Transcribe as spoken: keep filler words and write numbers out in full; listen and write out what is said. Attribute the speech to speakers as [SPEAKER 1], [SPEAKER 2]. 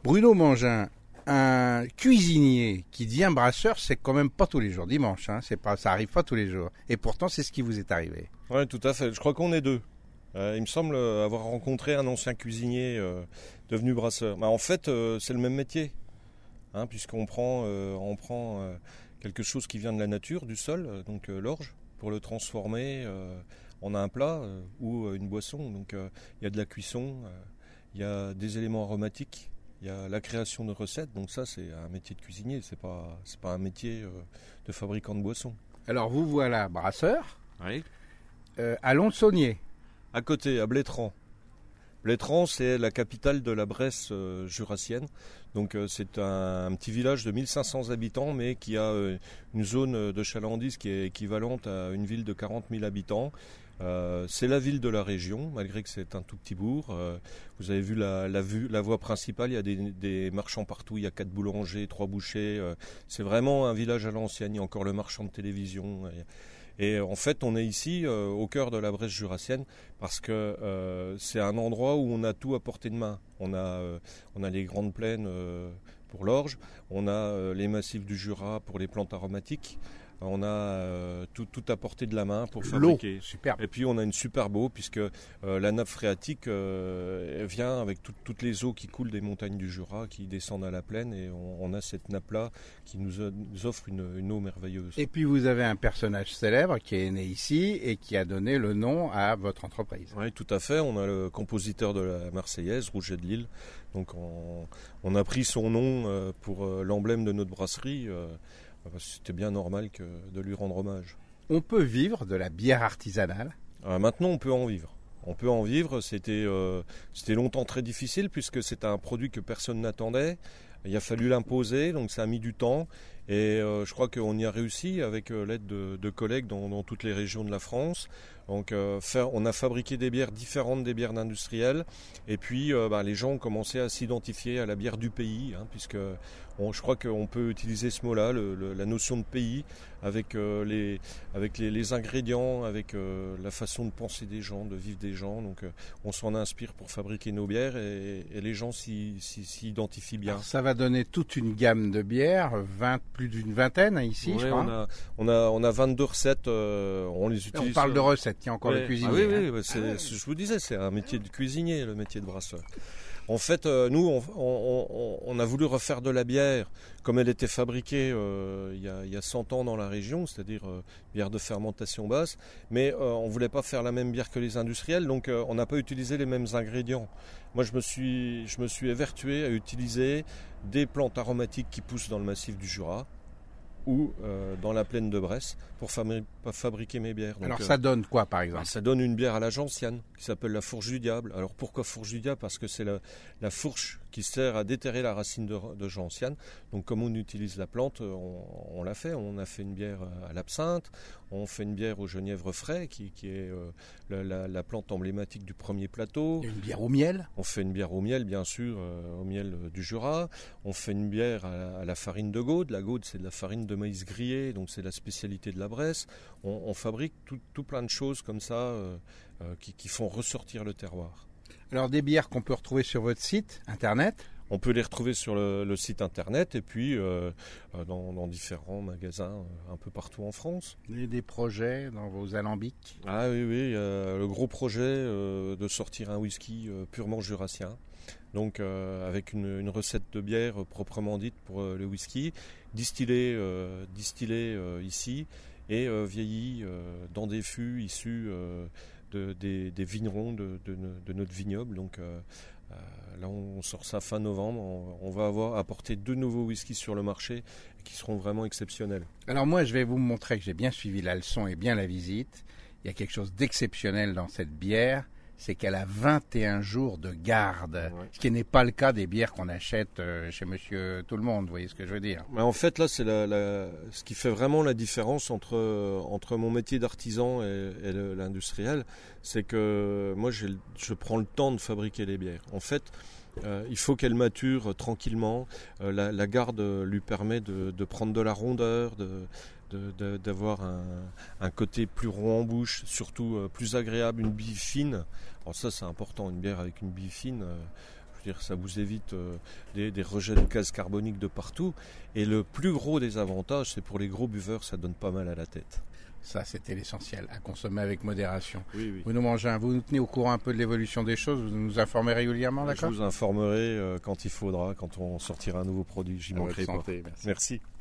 [SPEAKER 1] Bruno Mangin, un cuisinier qui devient brasseur, c'est quand même pas tous les jours dimanche, hein, c'est pas, ça arrive pas tous les jours. Et pourtant, c'est ce qui vous est arrivé.
[SPEAKER 2] Oui, tout à fait. Je crois qu'on est deux. Euh, il me semble avoir rencontré un ancien cuisinier euh, devenu brasseur. Bah, en fait, euh, c'est le même métier, hein, puisqu'on prend, euh, on prend euh, quelque chose qui vient de la nature, du sol, euh, donc euh, l'orge, pour le transformer euh, en un plat euh, ou euh, une boisson. Donc euh, il y a de la cuisson, euh, il y a des éléments aromatiques, il y a la création de recettes. Donc ça, c'est un métier de cuisinier, c'est pas, c'est pas un métier euh, de fabricant de boissons.
[SPEAKER 1] Alors vous voilà brasseur
[SPEAKER 2] Oui.
[SPEAKER 1] euh, à Lons-Saunier.
[SPEAKER 2] À côté, à Blétrand. Blétrand, c'est la capitale de la Bresse euh, jurassienne. Donc euh, c'est un, un petit village de mille cinq cents habitants, mais qui a euh, une zone de chalandise qui est équivalente à une ville de quarante mille habitants. Euh, c'est la ville de la région, malgré que c'est un tout petit bourg. Euh, vous avez vu la, la, vue, la voie principale, il y a des, des marchands partout, il y a quatre boulangers, trois bouchers. Euh, c'est vraiment un village à l'ancienne, il y a encore le marchand de télévision. Et, Et en fait, on est ici euh, au cœur de la Bresse jurassienne parce que euh, c'est un endroit où on a tout à portée de main. On a, euh, on a les grandes plaines euh, pour l'orge, on a euh, les massifs du Jura pour les plantes aromatiques, on a euh, tout, tout à portée de la main pour fabriquer.
[SPEAKER 1] L'eau, superbe.
[SPEAKER 2] Et puis on a une superbe eau puisque euh, la nappe phréatique euh, vient avec tout, toutes les eaux qui coulent des montagnes du Jura, qui descendent à la plaine, et on, on a cette nappe-là qui nous, a, nous offre une, une eau merveilleuse.
[SPEAKER 1] Et puis vous avez un personnage célèbre qui est né ici et qui a donné le nom à votre entreprise.
[SPEAKER 2] Oui, tout à fait. On a le compositeur de la Marseillaise, Rouget de Lille. Donc on, on a pris son nom pour l'emblème de notre brasserie. C'était bien normal que de lui rendre hommage.
[SPEAKER 1] On peut vivre de la bière artisanale ?
[SPEAKER 2] Euh, maintenant, on peut en vivre. On peut en vivre. C'était, euh, c'était longtemps très difficile puisque c'est un produit que personne n'attendait. Il a fallu l'imposer, donc ça a mis du temps. Et euh, je crois qu'on y a réussi avec euh, l'aide de, de collègues dans, dans toutes les régions de la France. Donc euh, faire, on a fabriqué des bières différentes des bières d'industriels. Et puis euh, bah, les gens ont commencé à s'identifier à la bière du pays, hein, puisque on, je crois qu'on peut utiliser ce mot-là, le, le, la notion de pays, avec, euh, les, avec les, les ingrédients, avec euh, la façon de penser des gens, de vivre des gens. Donc euh, on s'en inspire pour fabriquer nos bières et, et les gens s'y, s'y, s'y identifient bien.
[SPEAKER 1] Alors, ça va donner toute une gamme de bières, vingt, plus d'une vingtaine ici,
[SPEAKER 2] ouais,
[SPEAKER 1] je crois.
[SPEAKER 2] On a, on a, on a vingt-deux recettes, euh, on les utilise.
[SPEAKER 1] On parle de recettes, il y a encore
[SPEAKER 2] ouais.
[SPEAKER 1] le cuisinier.
[SPEAKER 2] Ah oui,
[SPEAKER 1] hein.
[SPEAKER 2] oui, c'est, ah ouais. Je vous disais, c'est un métier de cuisinier, le métier de brasseur. En fait, euh, nous, on, on, on, on a voulu refaire de la bière comme elle était fabriquée euh, il, y a, il y a cent ans dans la région, c'est-à-dire euh, bière de fermentation basse, mais euh, on ne voulait pas faire la même bière que les industriels, donc euh, on n'a pas utilisé les mêmes ingrédients. Moi, je me suis, je me suis évertué à utiliser des plantes aromatiques qui poussent dans le massif du Jura ou euh, dans la plaine de Bresse pour fabri- fabriquer mes bières. Donc,
[SPEAKER 1] Alors ça donne quoi par exemple ?
[SPEAKER 2] Ça donne une bière à la gentiane qui s'appelle la fourche du diable. Alors pourquoi fourche du diable ? Parce que c'est la, la fourche qui sert à déterrer la racine de, de gentiane. Donc comme on utilise la plante, on, on l'a fait. On a fait une bière à l'absinthe, on fait une bière au genièvre frais qui, qui est euh, la, la, la plante emblématique du premier plateau.
[SPEAKER 1] Et une bière au miel ?
[SPEAKER 2] On fait une bière au miel bien sûr, euh, au miel du Jura. On fait une bière à, à la farine de Gaude. La Gaude c'est de la farine de maïs grillé, donc c'est la spécialité de la Bresse. On, on fabrique tout, tout plein de choses comme ça euh, euh, qui, qui font ressortir le terroir.
[SPEAKER 1] Alors des bières qu'on peut retrouver sur votre site internet ?
[SPEAKER 2] On peut les retrouver sur le, le site internet et puis euh, dans, dans différents magasins euh, un peu partout en France.
[SPEAKER 1] Et des projets dans vos alambics ?
[SPEAKER 2] Ah oui, oui, euh, le gros projet euh, de sortir un whisky euh, purement jurassien. Donc euh, avec une, une recette de bière euh, proprement dite pour euh, le whisky, distillé, euh, distillé euh, ici et euh, vieilli euh, dans des fûts issus euh, de, des, des vignerons de, de, de notre vignoble. Donc euh, euh, là on sort ça fin novembre, on, on va avoir apporté deux nouveaux whiskies sur le marché qui seront vraiment exceptionnels.
[SPEAKER 1] Alors moi je vais vous montrer que j'ai bien suivi la leçon et bien la visite. Il y a quelque chose d'exceptionnel dans cette bière, c'est qu'elle a vingt et un jours de garde, ouais. Ce qui n'est pas le cas des bières qu'on achète chez Monsieur Tout-le-Monde, vous voyez ce que je veux dire.
[SPEAKER 2] Mais en fait, là, c'est la, la, ce qui fait vraiment la différence entre, entre mon métier d'artisan et, et le, l'industriel, c'est que moi, j'ai, je prends le temps de fabriquer les bières. En fait, euh, il faut qu'elles maturent tranquillement. Euh, la, la garde lui permet de, de prendre de la rondeur, de... De, de, d'avoir un, un côté plus rond en bouche, surtout euh, plus agréable, une bille fine. Alors ça c'est important, une bière avec une bille fine, euh, Je veux dire, ça vous évite euh, des, des rejets de gaz carbonique de partout. Et le plus gros des avantages, c'est pour les gros buveurs, ça donne pas mal à la tête.
[SPEAKER 1] Ça, c'était l'essentiel, à consommer avec modération.
[SPEAKER 2] Oui, oui.
[SPEAKER 1] Bruno Mangin, vous nous tenez au courant un peu de l'évolution des choses, vous nous informez régulièrement, d'accord ?
[SPEAKER 2] Je vous informerai euh, quand il faudra, quand on sortira un nouveau produit, j'y manquerai pas.
[SPEAKER 1] Santé, merci.
[SPEAKER 2] Merci.